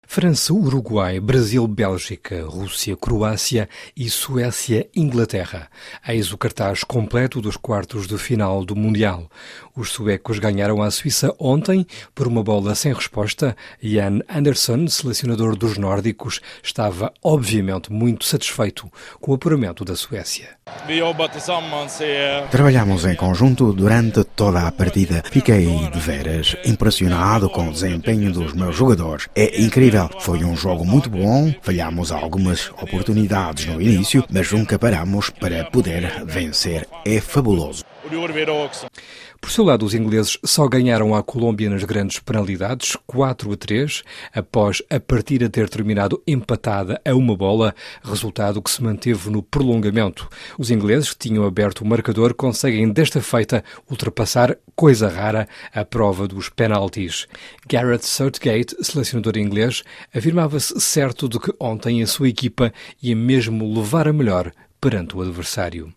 França, Uruguai, Brasil, Bélgica, Rússia, Croácia e Suécia, Inglaterra. Eis o cartaz completo dos quartos de final do Mundial. Os suecos ganharam a Suíça ontem por uma bola sem resposta. Jan Andersson, selecionador dos nórdicos, estava obviamente muito satisfeito com o apuramento da Suécia. Trabalhamos em conjunto durante toda a partida. Fiquei de veras impressionado com o desempenho dos meus jogadores. É incrível. Foi um jogo muito bom. Falhamos algumas oportunidades no início, mas nunca paramos para poder vencer. É fabuloso. Por seu lado, os ingleses só ganharam à Colômbia nas grandes penalidades, 4-3, após a partida ter terminado empatada a uma bola, resultado que se manteve no prolongamento. Os ingleses, que tinham aberto o marcador, conseguem desta feita ultrapassar, coisa rara, a prova dos penaltis. Gareth Southgate, selecionador inglês, afirmava-se certo de que ontem a sua equipa ia mesmo levar a melhor perante o adversário.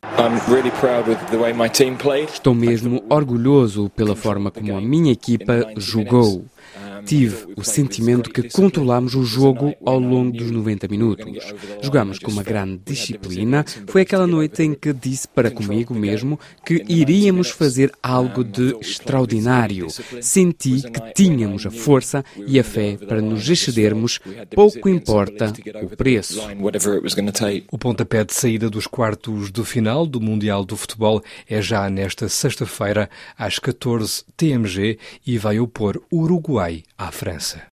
Estou mesmo orgulhoso pela forma como a minha equipa jogou. Tive o sentimento que controlámos o jogo ao longo dos 90 minutos. Jogámos com uma grande disciplina. Foi aquela noite em que disse para comigo mesmo que iríamos fazer algo de extraordinário. Senti que tínhamos a força e a fé para nos excedermos, pouco importa o preço. O pontapé de saída dos quartos de final do Mundial do Futebol é já nesta sexta-feira, às 14 TMG, e vai opor o Uruguai à França.